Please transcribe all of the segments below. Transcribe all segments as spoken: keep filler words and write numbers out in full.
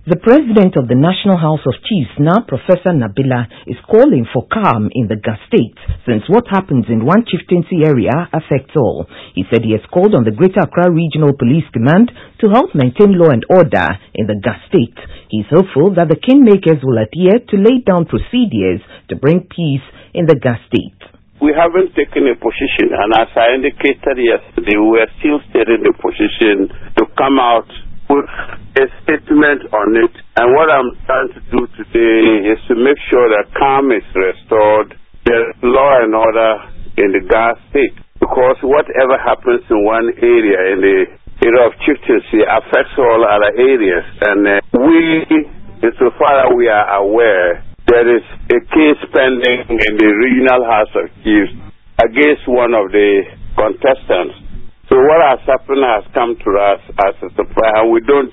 The president of the National House of Chiefs, now Professor Nabila, is calling for calm in the Gas State since what happens in one chieftaincy area affects all. He said he has called on the Greater Accra Regional Police Command to help maintain law and order in the Gas State. He is hopeful that the kingmakers will adhere to lay down procedures to bring peace in the Gas State. We haven't taken a position, and as I indicated yesterday, we are still stating the position to come out with a statement on it. And what I'm trying to do today is to make sure that calm is restored, there's law and order in the Gas State. Because whatever happens in one area, in the area of chieftaincy, affects all other areas. And uh, we, insofar as we are aware, there is a case pending in the Regional House of Chiefs against one of the contestants. So what has happened has come to us as a surprise, and we don't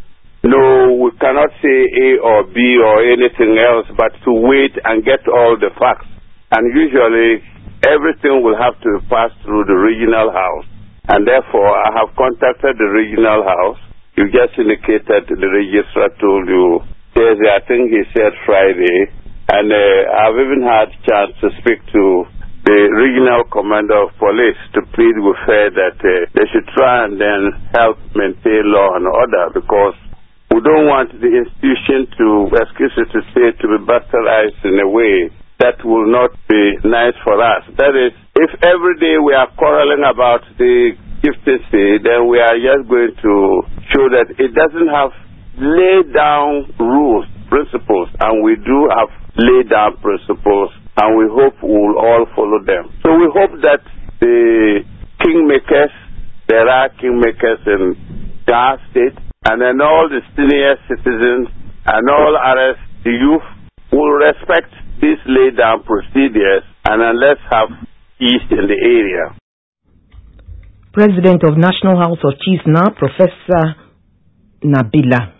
know, we cannot say A or B or anything else, but to wait and get all the facts. And usually everything will have to pass through the Regional House. And therefore I have contacted the Regional House. You just indicated the registrar told you Thursday, I think he said Friday. And uh, I've even had a chance to speak to the regional commander of police to plead with her that uh, they should try and then help maintain law and order, because we don't want the institution to, excuse me to say, to be bastardized in a way that will not be nice for us. That is, if every day we are quarreling about the chieftaincy, then we are just going to show that it doesn't have laid down rules, principles, and we do have laid down principles, and we hope we will all follow them. So we hope that the kingmakers, there are kingmakers in Gas State, and then all the senior citizens and all others, the youth, will respect these laid down procedures, and then let's have peace in the area. President of National House of Chiefs now, Professor Nabila.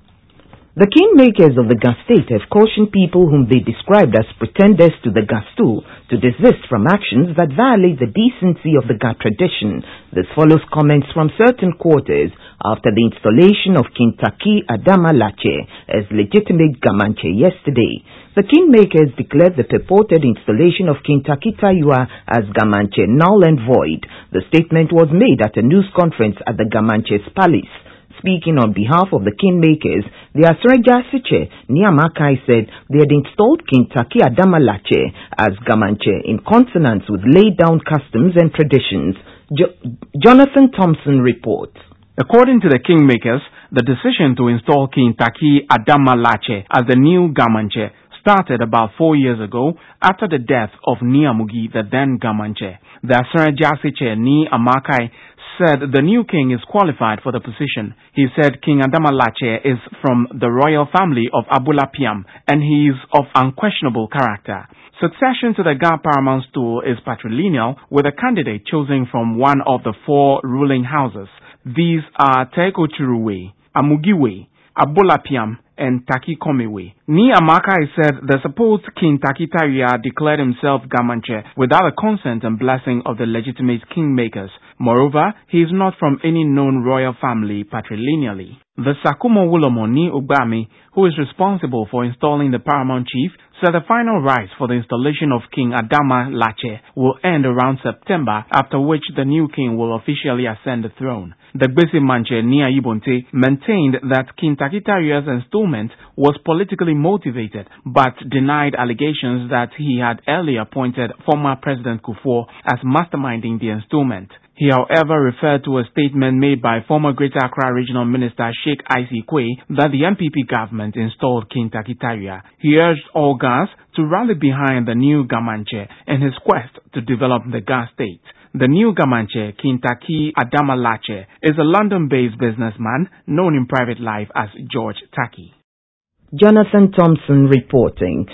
The kingmakers of the Gas State have cautioned people whom they described as pretenders to the gas stool to desist from actions that violate the decency of the Gas tradition. This follows comments from certain quarters after the installation of King Taki Adama Lache as legitimate Gamanche yesterday. The kingmakers declared the purported installation of King Taki Tayua as Gamanche null and void. The statement was made at a news conference at the Gamanche's palace. Speaking on behalf of the kingmakers, the Asrejasiche Niamakai said they had installed King Taki Adama Lache as Gamanche in consonance with laid down customs and traditions. Jo- Jonathan Thompson reports. According to the kingmakers, the decision to install King Taki Adama Lache as the new Gamanche started about four years ago after the death of Niamugi, the then Gamanche. The Asrejasiche Niamakai said the new king is qualified for the position. He said King Adama Lache is from the royal family of Abulapiam and he is of unquestionable character. Succession to the Ga paramount stool is patrilineal, with a candidate chosen from one of the four ruling houses. These are Teko Churuwe, Amugiwe, Abulapiam, and Taki Komewe. Ni Amakai said the supposed King Taki Tayua declared himself Gamanche without the consent and blessing of the legitimate kingmakers. Moreover, he is not from any known royal family patrilineally. The Sakumo Wulomo Ni Ugbami, who is responsible for installing the paramount chief, said the final rites for the installation of King Adama Lache will end around September, after which the new king will officially ascend the throne. The Gbese Manche Nia Ibonte maintained that King Taki Tayua's installment was politically motivated, but denied allegations that he had earlier appointed former President Kufuor as masterminding the installment. He, however, referred to a statement made by former Greater Accra Regional Minister Sheikh Isaac Kwe that the M P P government installed King Taki Tayua. He urged all Gas to rally behind the new Gamanche in his quest to develop the Gas State. The new Gamanche, King Taki Adama Lache, is a London-based businessman known in private life as George Taki. Jonathan Thompson reporting.